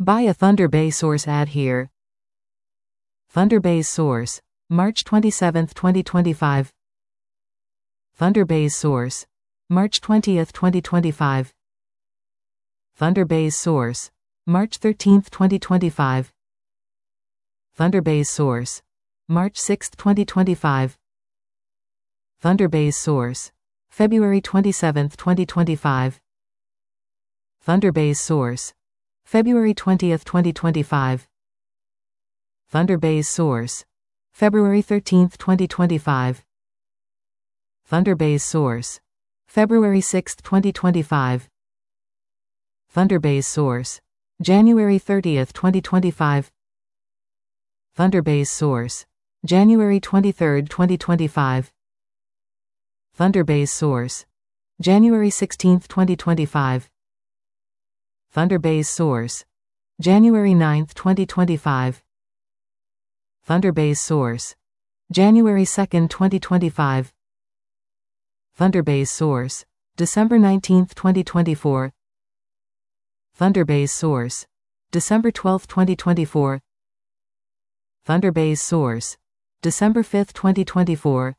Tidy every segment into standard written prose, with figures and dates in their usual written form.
Buy a Thunder Bay source ad here. Thunder Bay's source, March 27, 2025. Thunder Bay's source, March 20, 2025. Thunder Bay's source, March 13, 2025. Thunder Bay's source, March 6, 2025. Thunder Bay's source, February 27, 2025. Thunder Bay's source, February 20, 2025. Thunder Bay's source, February 13, 2025. Thunder Bay's source, February 6, 2025. Thunder Bay's source, January 30, 2025. Thunder Bay's source, January 23, 2025. Thunder Bay's source, January 16, 2025. Thunder Bay's source, January 9, 2025. Thunder Bay's source, January 2, 2025. Thunder Bay's source, December 19, 2024. Thunder Bay's source, December 12, 2024. Thunder Bay's source, December 5, 2024.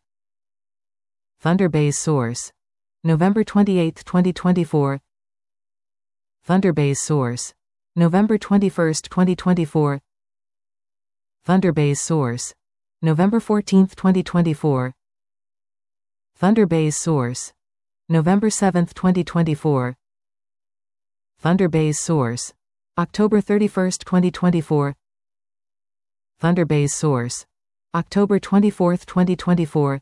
Thunder Bay's source, November 28, 2024. Thunder Bay's source, November 21, 2024. Thunder Bay's source, November 14, 2024. Thunder Bay's source, November 7, 2024. Thunder Bay's source, October 31, 2024. Thunder Bay's source, October 24, 2024.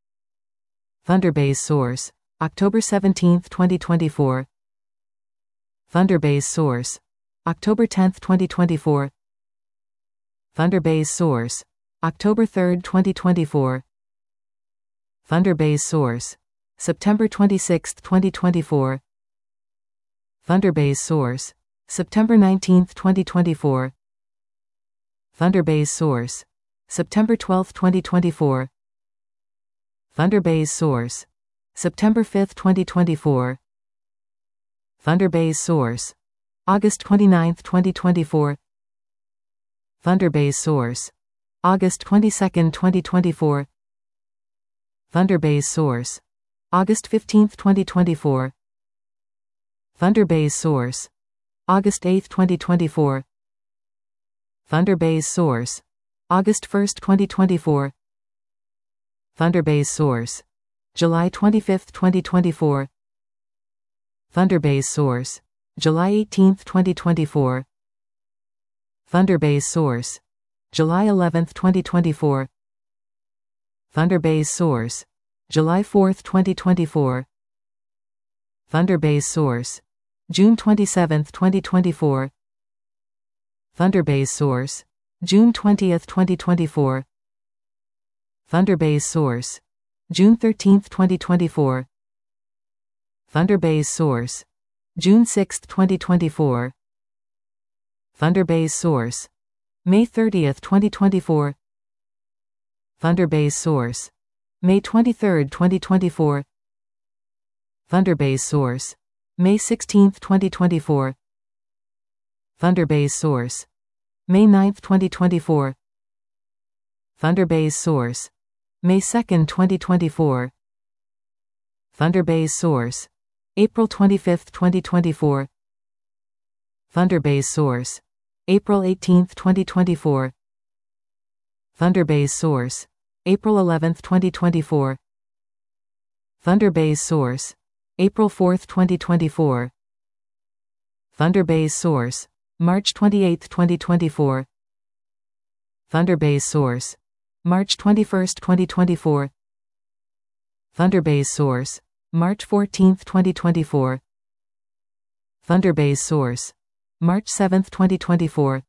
Thunder Bay's source, October 17, 2024. Thunder Bay's source, October 10, 2024. Thunder Bay's source, October 3, 2024. Thunder Bay's source, September 26, 2024. Thunder Bay's source, September 19, 2024. Thunder Bay's source, September 12, 2024. Thunder Bay's source, September 5, 2024. Thunder Bay's source, August 29, 2024. Thunder Bay's source, August 22, 2024. Thunder Bay's source, August 15, 2024. Thunder Bay's source, August 8, 2024. Thunder Bay's source, August 1, 2024. Thunder Bay's source, July 25, 2024. Thunder Bay's source, July 18, 2024. Thunder Bay's source, July 11, 2024. Thunder Bay's source, July 4, 2024. Thunder Bay's source, June 27, 2024. Thunder Bay's source, June 20, 2024. Thunder Bay's source, June 13, 2024. Thunder Bay's source, June 6, 2024. Thunder Bay's source, May 30, 2024. Thunder Bay's source, May 23, 2024. Thunder Bay's source, May 16, 2024. Thunder Bay's source, May 9, 2024. Thunder Bay's source, May 2, 2024. Thunder Bay's source, April 25, 2024. Thunder Bay's source, April 18, 2024. Thunder Bay's source, April 11, 2024. Thunder Bay's source, April 4, 2024. Thunder Bay's source, March 28, 2024. Thunder Bay's source, March 21, 2024. Thunder Bay's source, March 14, 2024. Thunder Bay's source, March 7, 2024.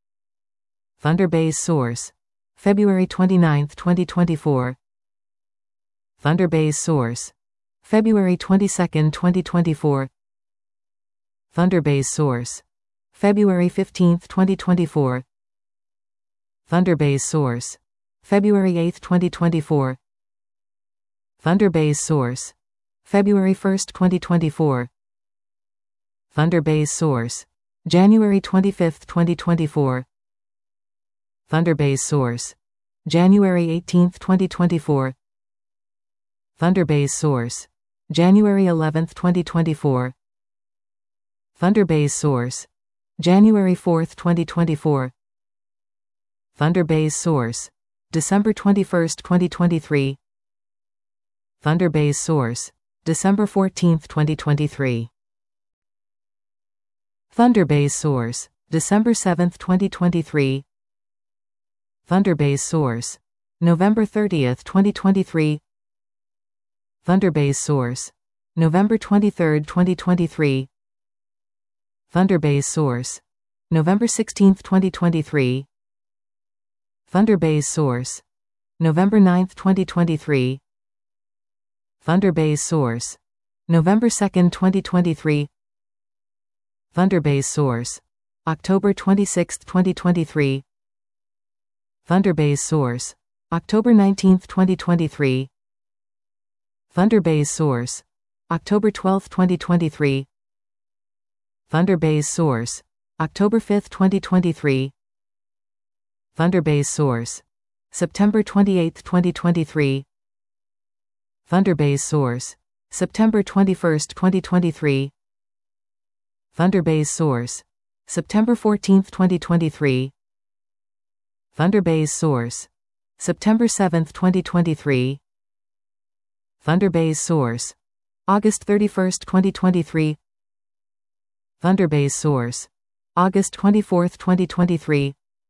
Thunder Bay's source, February 29, 2024. Thunder Bay's source, February 22, 2024. Thunder Bay's source, February 15, 2024. Thunder Bay's source, February 8, 2024. Thunder Bay's source, February 1, 2024. Thunder Bay's source, January 25, 2024. Thunderbase source. January 18, 2024. Thunderbase source. January 11, 2024. Thunderbase source. January 4, 2024. Thunderbase source. December 21, 2023. Thunderbase source. December 14, 2023. Thunderbase source. December 7, 2023. Thunderbase source. November 30, 2023. Thunderbase source. November 23, 2023. Thunderbase source. November 16, 2023. Thunderbase source. November 9, 2023. Thunderbase source. November 2, 2023. Thunderbase source. October 26, 2023. Thunderbase source. October 19, 2023. Thunderbase source. October 12, 2023. Thunderbase source. October 5, 2023. Thunderbase source. September 28, 2023. Thunderbase source. September 21, 2023. Thunderbase source. September 14, 2023. Thunderbase source. September 7, 2023. Thunderbase source. August 31, 2023. Thunderbase source. August 24, 2023.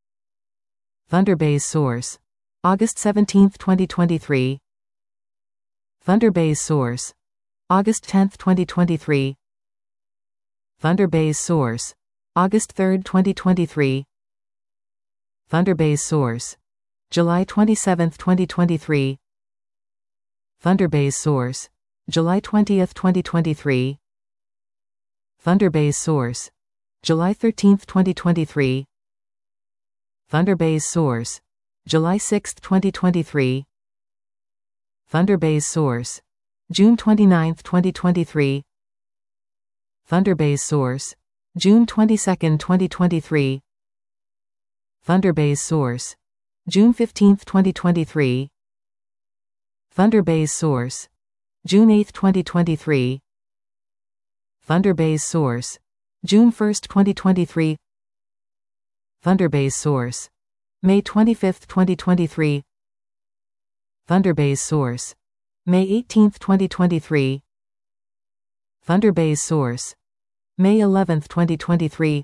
Thunderbase source. August 17, 2023. Thunderbase source. August 10, 2023. Thunderbase source. August 3, 2023. Thunderbase source. July 27, 2023. Thunderbase source. July 20, 2023. Thunderbase source. July 13, 2023. Thunderbase source. July 6, 2023. Thunderbase source. June 29, 2023. Thunderbase source. June 22, 2023. Thunderbase source. June 15, 2023. Thunderbase source. June 8, 2023. Thunderbase source. June 1, 2023. Thunderbase source. May 25, 2023. Thunderbase source. May 18, 2023. Thunderbase source. May 11, 2023.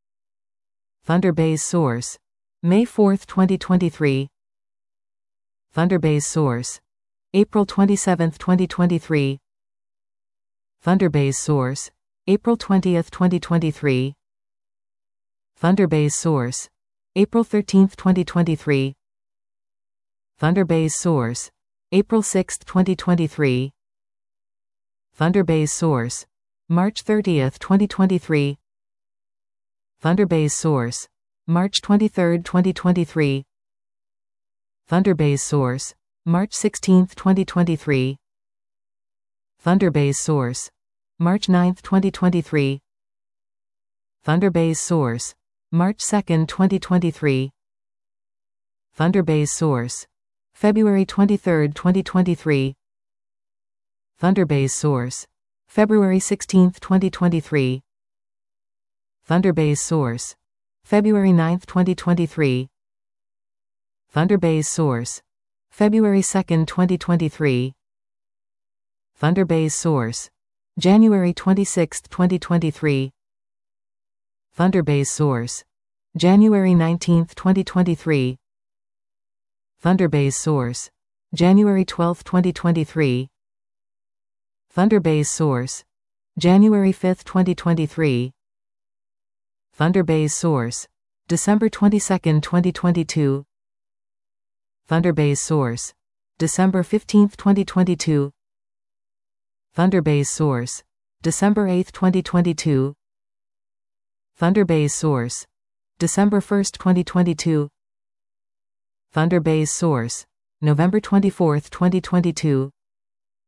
Thunderbase source. May 4, 2023. Thunderbase source. April 27, 2023. Thunderbase source. April 20, 2023. Thunderbase source. April 13, 2023. Thunderbase source. April 6, 2023. Thunderbase source. March 30, 2023. Thunderbase source. March 23, 2023. Thunderbase source. March 16, 2023. Thunderbase source. March 9, 2023. Thunderbase source. March 2, 2023. Thunderbase source. February 23, 2023. Thunderbase source. February 16, 2023. Thunderbase source. February 9, 2023. Thunderbase source. February 2, 2023. Thunderbase source. January 26, 2023. Thunderbase source. January 19, 2023. Thunderbase source. January 12, 2023. Thunderbase source. January 5, 2023. Thunderbase source. December 22, 2022. Thunderbase source. December 15, 2022. Thunderbase source. December 8, 2022. Thunderbase source. December 1, 2022. Thunderbase source. November 24, 2022.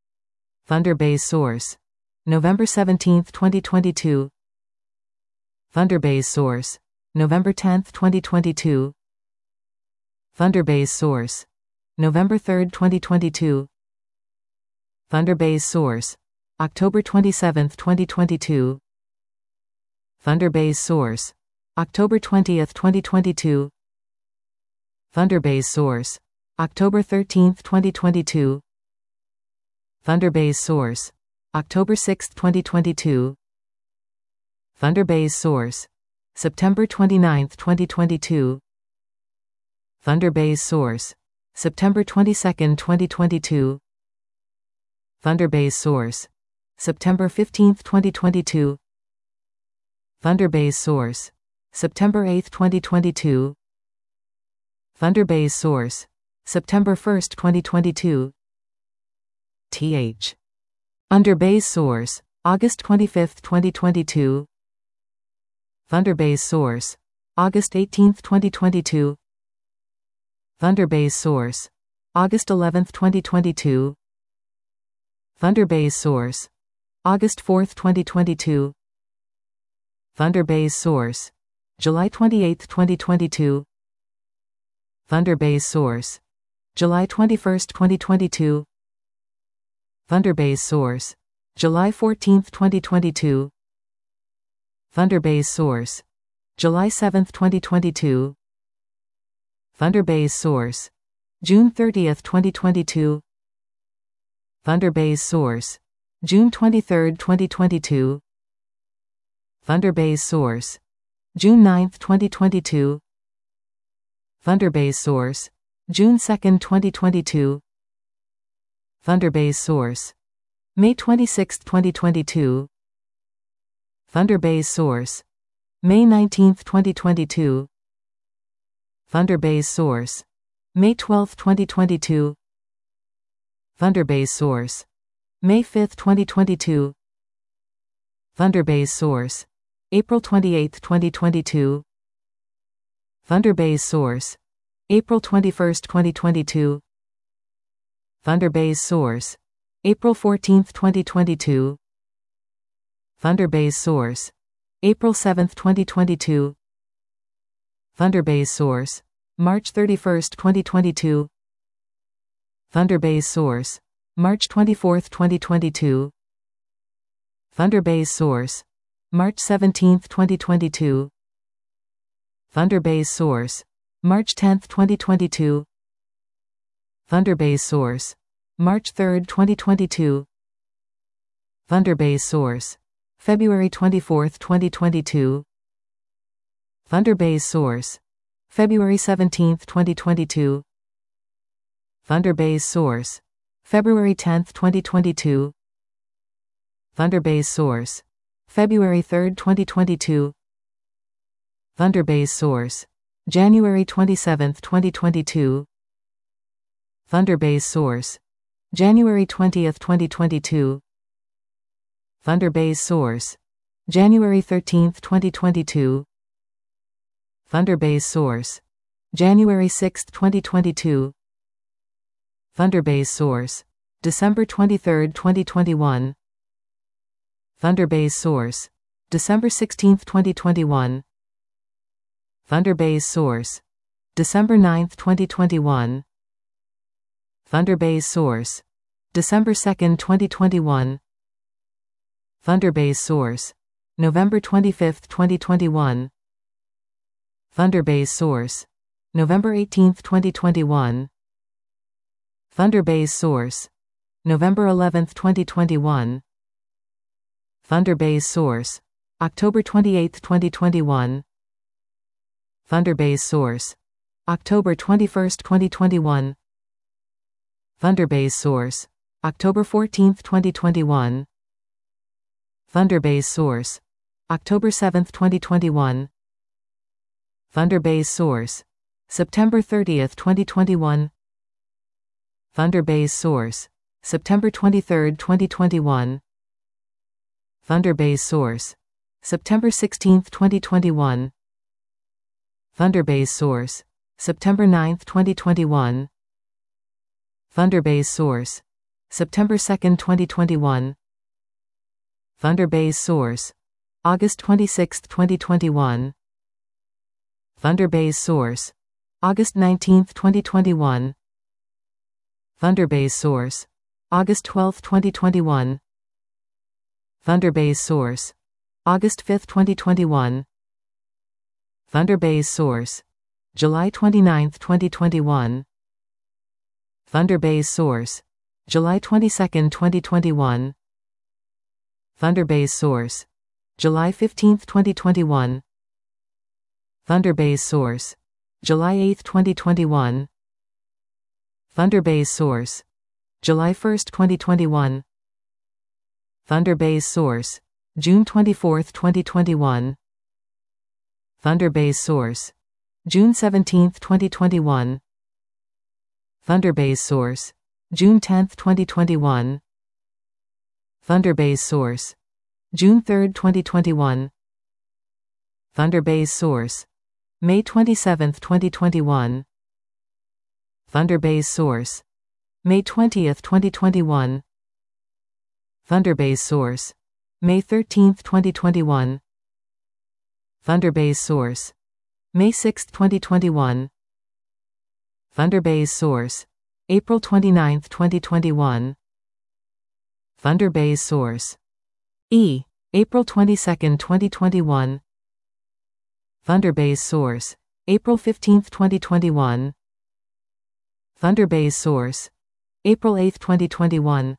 Thunderbase source. November 17, 2022. Thunderbase source. November 10, 2022. Thunderbase source. November 3, 2022. Thunderbase source. October 27, 2022. Thunderbase source. October 20, 2022. Thunderbase source. October 13, 2022. Thunderbase source. October 6, 2022. Thunderbase source. September 29, 2022. Thunderbase source. September 22, 2022. Thunderbase source. September 15, 2022. Thunderbase source. September 8, 2022. Thunderbase source. September 1, 2022. th. Thunderbase source. August 25, 2022. Thunderbase source. August 18, 2022. Thunderbase source. August 11, 2022. Thunderbase source. August 4, 2022. Thunderbase source. July 28, 2022. Thunderbase source. July 21, 2022. Thunderbase source. July 14, 2022. Thunderbase source. July 7, 2022. Thunderbase source. June 30, 2022. Thunderbase source. June 23, 2022. Thunderbase source. June 9, 2022. Thunderbase source. June 2, 2022. Thunderbase source. May 26, 2022. Thunderbase source. May 19, 2022. Thunderbase source. May 12, 2022. Thunderbase source. May 5, 2022. Thunderbase source. April 28, 2022. Thunderbase source. April 21, 2022. Thunderbase source. April 14, 2022. Thunderbase source. April 7, 2022. Thunderbase source. March 31, 2022. Thunderbase source. March 24, 2022. Thunderbase source. March 17, 2022. Thunderbase source. March 10, 2022. Thunderbase source. March 3, 2022. Thunderbase source. February 24, 2022. Thunderbase source. February 17, 2022. Thunderbase source. February 10, 2022. Thunderbase source. February 3, 2022. Thunderbase source. January 27, 2022. Thunderbase source. January 20, 2022. Thunderbase source. January 13, 2022. Thunderbase source. January 6, 2022. Thunderbase source. December 23, 2021. Thunderbase source. December 16, 2021. Thunderbase source. December 9, 2021. Thunderbase source. December 2, 2021. Thunderbase source. November 25, 2021. Thunderbase source. November 18, 2021. Thunderbase source. November 11, 2021. Thunderbase source. October 28, 2021. Thunderbase source. October 21, 2021. Thunderbase source. October 14, 2021. Thunderbase source. October 7, 2021. Thunderbase source. September 30, 2021. Thunderbase source. September 23, 2021. Thunderbase source. September 16, 2021. Thunderbase source. September 9, 2021. Thunderbase source. September 2, 2021. Thunderbase source. August 26, 2021. Thunderbase source, August 19, 2021. Thunderbase source, August 12, 2021. Thunderbase source, August 5, 2021. Thunderbase source, July 29, 2021. Thunderbase source, July 22, 2021. Thunderbase source, July 15, 2021. Thunderbase source, July 8, 2021. Thunderbase source, July 1, 2021. Thunderbase source, June 24, 2021. Thunderbase source, June 17, 2021. Thunderbase source, June 10, 2021. Thunderbase source, June 3, 2021. Thunderbase source, May 27, 2021. Thunderbase source, May 20, 2021. Thunderbase source, May 13, 2021. Thunderbase source, May 6, 2021. Thunderbase source, April 29, 2021. Thunderbase source, April 22, 2021. Thunderbase source, April 15, 2021. Thunderbase source, April 8, 2021.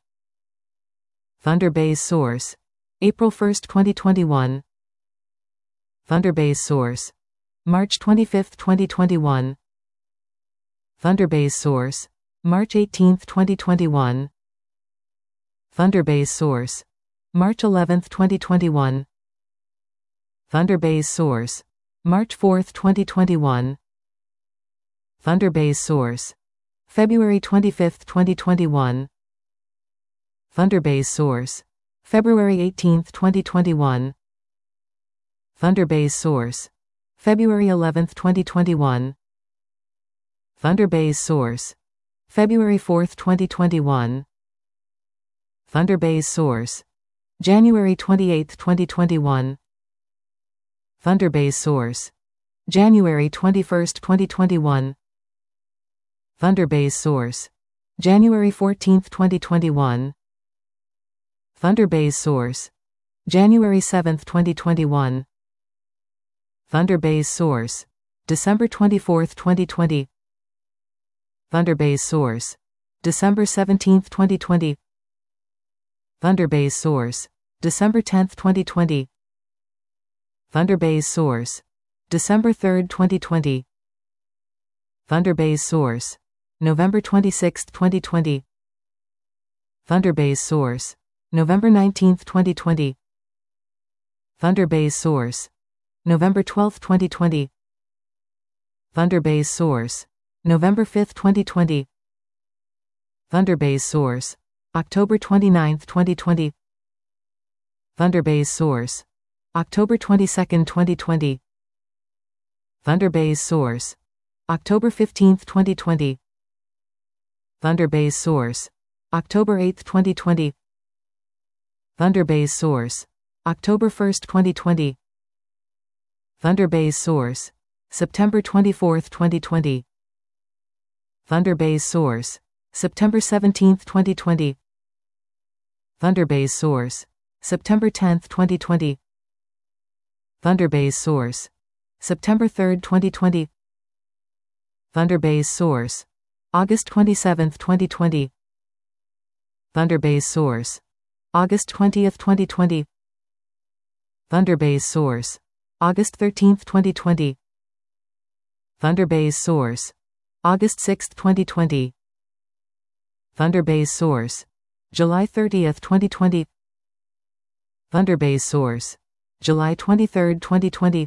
Thunderbase source, April 1, 2021. Thunderbase source, March 25, 2021. Thunderbase source, March 18, 2021. Thunderbase source, March 11, 2021. Thunderbase source, March 4, 2021. Thunderbase source, February 25, 2021. Thunderbase source, February 18, 2021. Thunderbase source, February 11, 2021. Thunderbase source, February 4, 2021. Thunderbase source, January 28, 2021. Thunderbase source, January 21, 2021. Thunderbase source, January 14, 2021. Thunderbase source, January 7, 2021. Thunderbase source, December 24, 2020. Thunderbase source, December 17, 2020. Thunderbase source, December 10, 2020. Thunderbase source, December 3, 2020. Thunderbase source, November 26, 2020. Thunderbase source, November 19, 2020. Thunderbase source, November 12, 2020. Thunderbase source, November 5, 2020. Thunderbase source, October 29, 2020. Thunderbase source, October 22, 2020. Thunderbase source, October 15, 2020. Thunderbase source, October 8, 2020. Thunderbase source, October 1, 2020. Thunderbase source, September 24, 2020. Thunderbase source, September 17, 2020. Thunderbase source, September 10, 2020. Thunderbase source, September 3, 2020. Thunderbase source, August 27, 2020. Thunderbase source, August 20, 2020. Thunderbase source, August 13, 2020. Thunderbase source, August 6, 2020. Thunderbase source, July 30, 2020. Thunderbase source, July 23, 2020.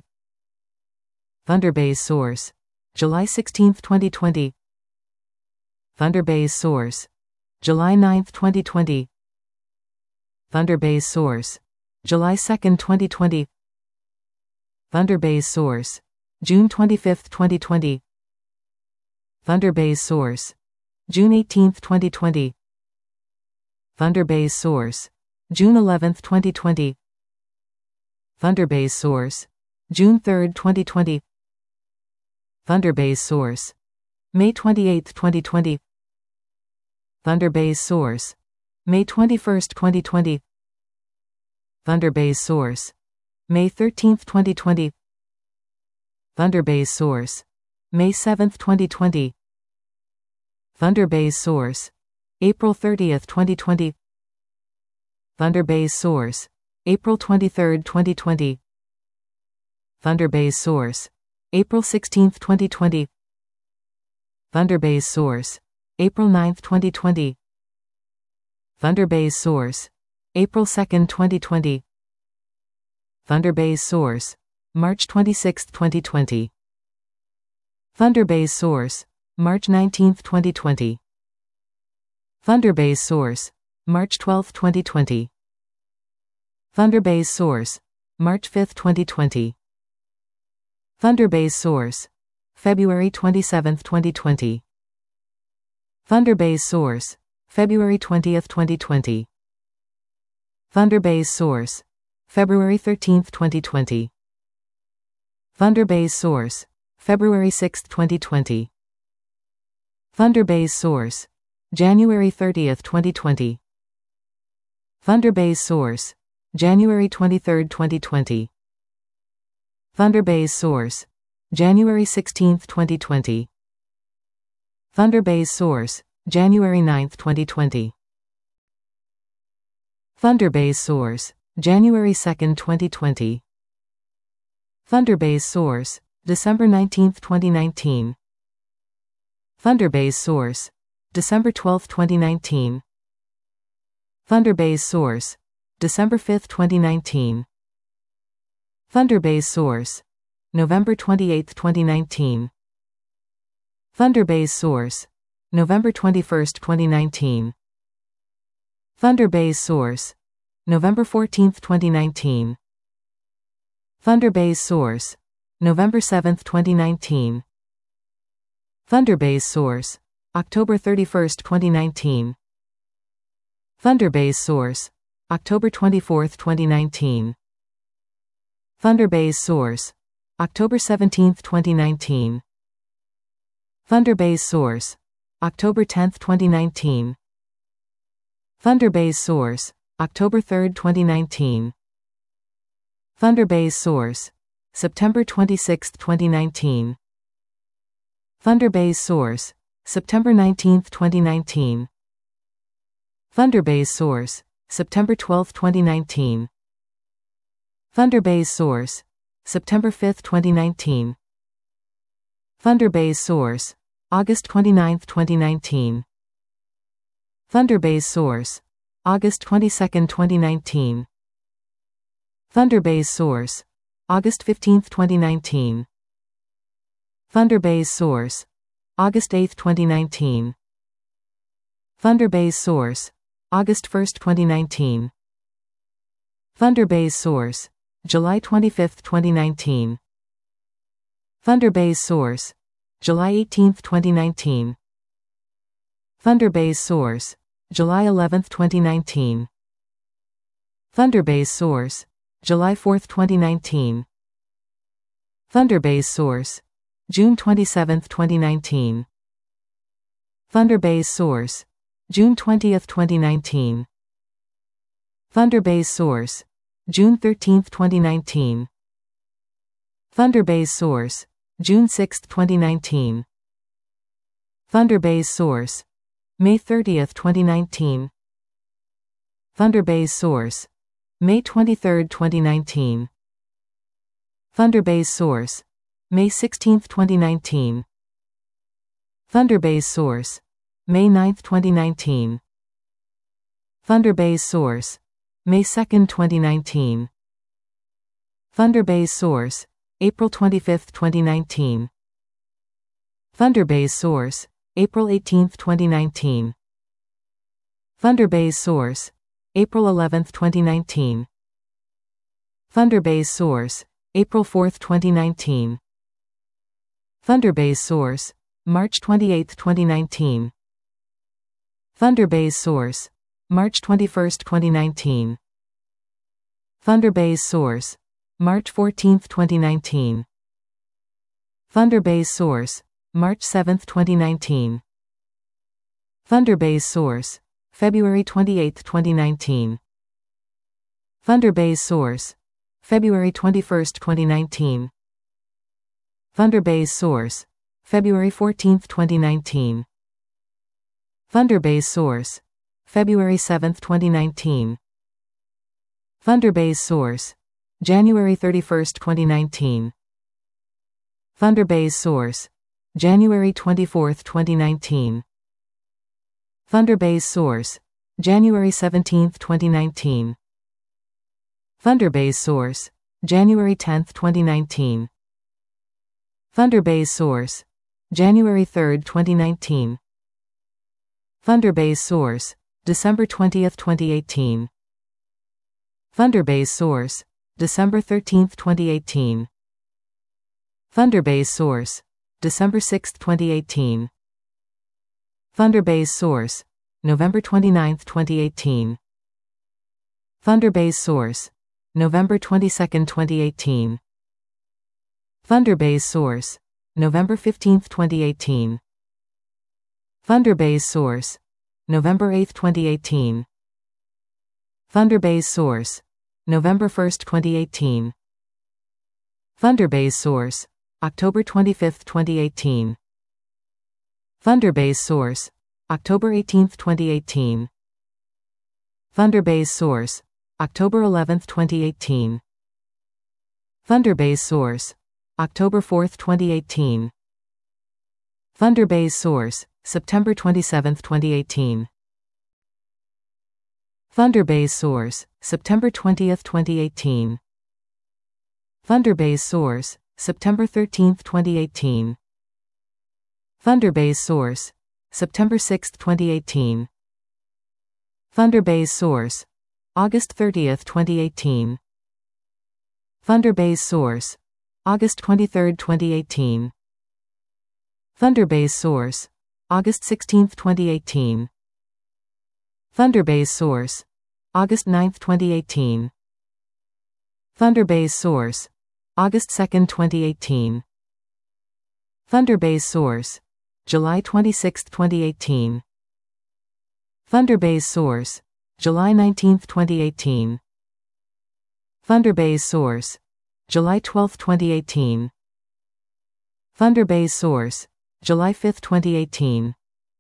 Thunderbase source, July 16, 2020. Thunderbase source, July 9, 2020. Thunderbase source, July 2, 2020. Thunderbase source, June 25, 2020. Thunderbase source, June 18, 2020. Thunderbase source, June 11, 2020. Thunderbase source, June 3, 2020. Thunderbase source, May 28, 2020. Thunderbase source, May 21, 2020. Thunderbase source, May 13, 2020. Thunderbase source, May 7, 2020. Thunderbase source, April 30, 2020. Thunderbase source, April 23, 2020. Thunderbase source, April 16, 2020. Thunderbase source, April 9, 2020. Thunderbase source, April 2, 2020. Thunderbase source, March 26, 2020. Thunderbase source, March 19, 2020. Thunderbase source, March 12, 2020. Thunderbase source, March 5, 2020. Thunderbase source, February 27, 2020. Thunderbase source, February 20, 2020. Thunderbase source, February 13, 2020. Thunderbase source, February 6, 2020. Thunderbase source, January 30, 2020. Thunderbase source, January 23, 2020. Thunderbase source, January 16, 2020. Thunderbase source, January 9, 2020. Thunderbase source, January 2, 2020. Thunderbase source, December 19, 2019. Thunderbase source, December 12, 2019. Thunderbase source, December 5, 2019. Thunderbase source, November 28, 2019. Thunderbase source, November 21, 2019. Thunderbase source, November 14, 2019. Thunderbase source, November 7, 2019. Thunderbase source, October 31, 2019. Thunderbase source, October 24, 2019. Thunderbase source, October 17, 2019. Thunderbase source, October 10, 2019. Thunderbase source, October 3, 2019. Thunderbase source, September 26, 2019. Thunderbase source, September 19, 2019. Thunderbase source, September 12, 2019. Thunderbase source, September 5, 2019. Thunderbase source, August 29, 2019. Thunderbase source, August 22, 2019. Thunderbase source, August 15, 2019. Thunderbase source, August 8, 2019. Thunderbase source, August 1, 2019. Thunderbase source, July 25, 2019. Thunderbase source, July 18, 2019. Thunderbase source, July 11, 2019. Thunderbase source, July 4, 2019. Thunderbase source, June 27, 2019. Thunderbase source, June 20, 2019. Thunderbase source, June 13, 2019. Thunderbase source, June 6, 2019. Thunderbase source, May 30, 2019. Thunderbase source, May 23, 2019. Thunderbase source, May 16, 2019. Thunderbase source, May 9, 2019. Thunderbase source, May 2, 2019. Thunderbase source, April 25, 2019. Thunderbase source, April 18, 2019. Thunderbase source, April 11, 2019. Thunderbase source, April 4, 2019. Thunderbase source, March 28, 2019. Thunderbase source, March 21, 2019. Thunderbase source, March 14, 2019. Thunderbase source, March 7, 2019. Thunderbase source, February 28, 2019. Thunderbase source, February 21, 2019. Thunderbase source, February 14, 2019. Thunderbase source, February 7, 2019. Thunderbase source, January 31, 2019. Thunderbase source, January 24, 2019. Thunderbase source, January 17, 2019. Thunderbase source, January 10, 2019. Thunderbase source, January 3, 2019. Thunderbase source, December 20, 2018. Thunderbase source, December 13, 2018. Thunderbase source, December 6, 2018. Thunderbase source, November 29, 2018. Thunderbase source, November 22, 2018. Thunderbase source, November 15, 2018. Thunderbase source, November 8, 2018. Thunderbase source, November 1, 2018. Thunderbase source, October 25, 2018. Thunderbase source, October 18, 2018. Thunderbase source, October 11, 2018. Thunderbase source, October 4, 2018. Thunderbase source, September 27, 2018. Thunderbase source, September 20, 2018. Thunderbase source, September 13, 2018. Thunderbase source, September 6, 2018. Thunderbase source, August 30, 2018. Thunderbase source, August 23, 2018. Thunderbase source, August 16, 2018. Thunderbase source, August 9, 2018. Thunderbase source, August 2, 2018. Thunderbase source, July 26, 2018. Thunderbase source, July 19, 2018. Thunderbase source, July 12, 2018. Thunderbase source, July 5, 2018.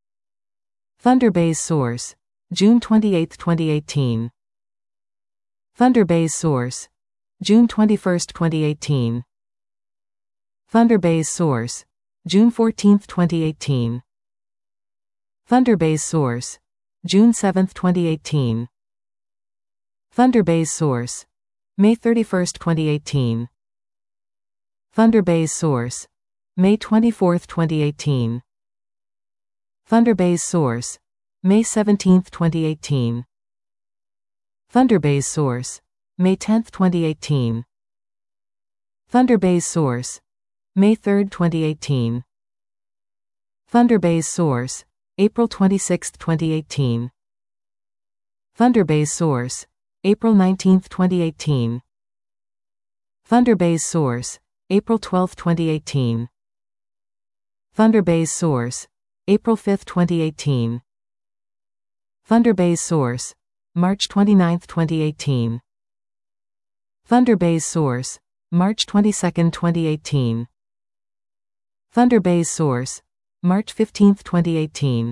Thunderbase source, June 28, 2018. Thunderbase source, June 21, 2018. Thunderbase source, June 14, 2018. Thunderbase source, June 7, 2018. Thunderbase source, May 31, 2018. Thunderbase source, May 24, 2018. Thunderbase source, May 17, 2018. Thunderbase source, May 10, 2018. Thunderbase source, May 3, 2018. Thunderbase source, April 26, 2018. Thunderbase source, April 19, 2018. Thunderbase source, April 12, 2018. Thunderbase source, April 5, 2018. Thunderbase source, March 29, 2018. Thunderbase source, March 22, 2018. Thunderbase source, March 15, 2018.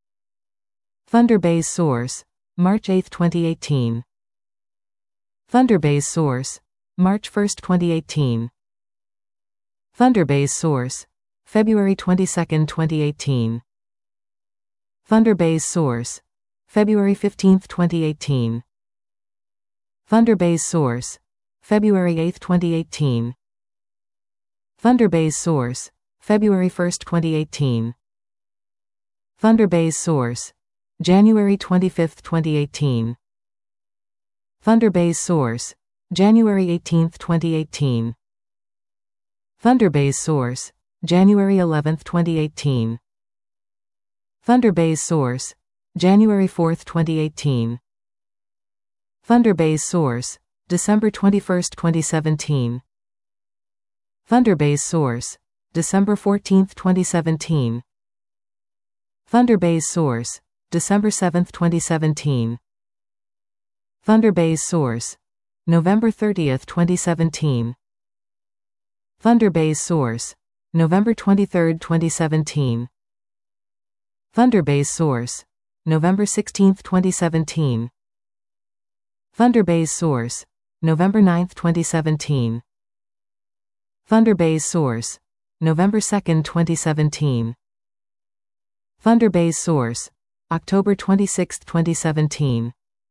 Thunderbase source, March 8, 2018. Thunderbase source, March 1, 2018. Thunderbase source, February 22, 2018. Thunderbase source, February 15, 2018. Thunderbase source, February 8, 2018. Thunderbase source, February 1, 2018. Thunderbase source, January 25, 2018. Thunderbase source, January 18, 2018. Thunderbase source, January 11, 2018. Thunderbase source, January 4, 2018. Thunderbase source, December 21, 2017. Thunderbase source, December 14, 2017. Thunderbase source, December 7, 2017. Thunderbase source, November 30, 2017. Thunderbase source, November 23, 2017. Thunderbase source, November 16, 2017. Thunderbase source, November 9, 2017. Thunderbase source, November 2, 2017. Thunderbase source, October 26, 2017.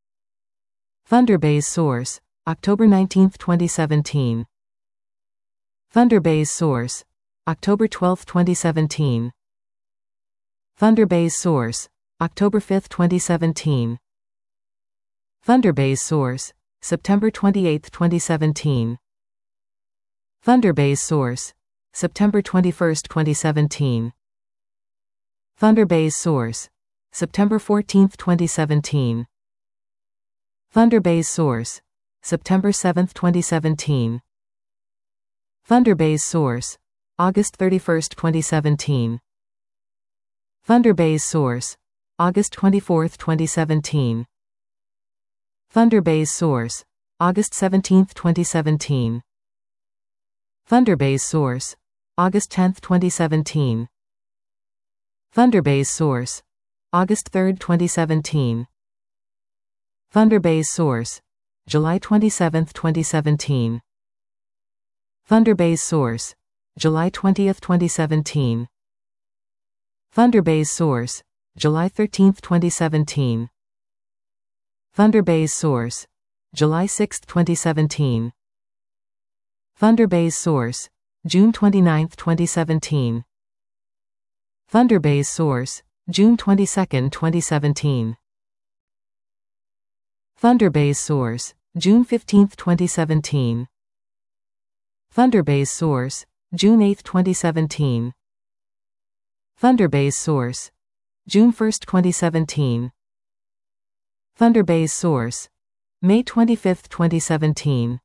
Thunderbase source, October 19, 2017. Thunderbase source, October 12, 2017. Thunderbase source, October 5, 2017. Thunderbase source, September 28, 2017. Thunderbase source, September 21, 2017. Thunderbase source, September 14, 2017. Thunderbase source, September 7, 2017. Thunderbase source, August 31, 2017. Thunderbase source, August 24, 2017. Thunderbase source, August 17, 2017. Thunderbase source, August 10, 2017. Thunderbase source, August 3, 2017. Thunderbase source, July 27, 2017. Thunderbase source, July 20, 2017. Thunderbase source, July 13, 2017. Thunderbase source, July 6, 2017. Thunderbase source, June 29, 2017. Thunderbase source, June 22, 2017. Thunderbase source, June 15, 2017. Thunderbase source, June 8, 2017. Thunderbase source, June 1, 2017. Thunderbase source, May 25, 2017.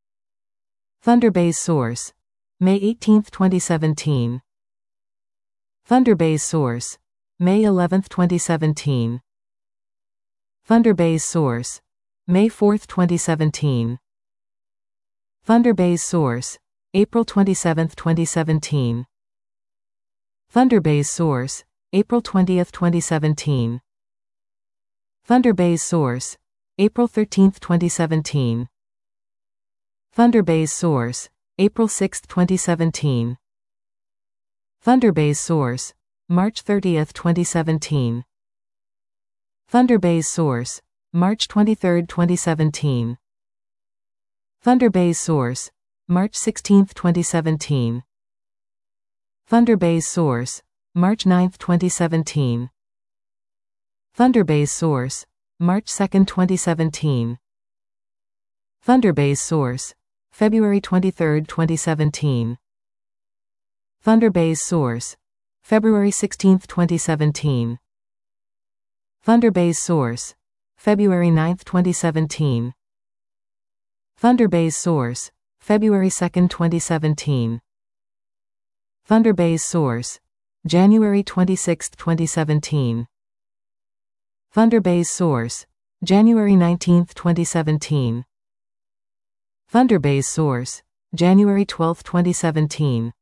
Thunderbase source, May 18, 2017. Thunderbase source, May 11, 2017. Thunderbase source, May 4, 2017. Thunderbase source, April 27, 2017. Thunderbase source, April 20, 2017. Thunderbase source, April 13, 2017. Thunderbase source, April 6, 2017. Thunderbase source, March 30, 2017. Thunderbase source, March 23, 2017. Thunderbase source, March 16, 2017. Thunderbase source, March 9, 2017. Thunderbase source, March 2, 2017. Thunderbase source, February 23, 2017. Thunderbase source, February 16, 2017. Thunderbase source, February 9, 2017. Thunderbase source, February 2, 2017. Thunderbase source, January 26, 2017. Thunderbase source, January 19, 2017. Thunderbase source, January 12, 2017.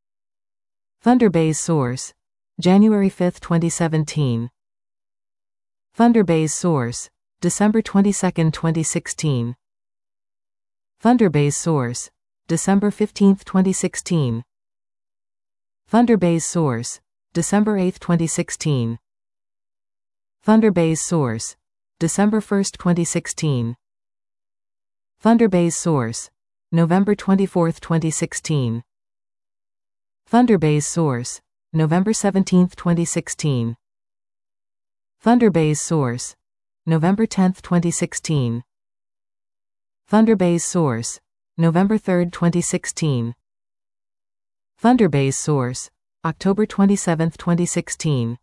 Thunderbase source, January 5, 2017. Thunderbase source, December 22, 2016. Thunderbase source, December 15, 2016. Thunderbase source, December 8, 2016. Thunderbase source, December 1, 2016. Thunderbase source, November 24, 2016. Thunderbase source, November 17, 2016. Thunderbase source, November 10, 2016. Thunderbase source, November 3, 2016. Thunderbase source, October 27, 2016.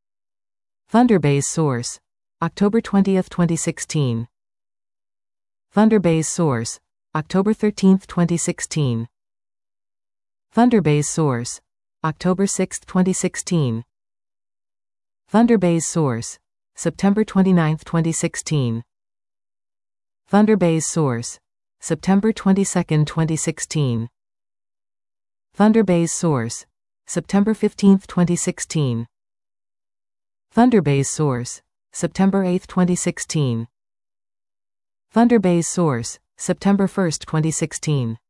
Thunderbase source, October 20, 2016. Thunderbase source, October 13, 2016. Thunderbase source, October 6, 2016. Thunderbase source, September 29, 2016. Thunderbase source, September 22, 2016. Thunderbase source, September 15, 2016. Thunderbase source, September 8, 2016. Thunderbase source, September 1, 2016.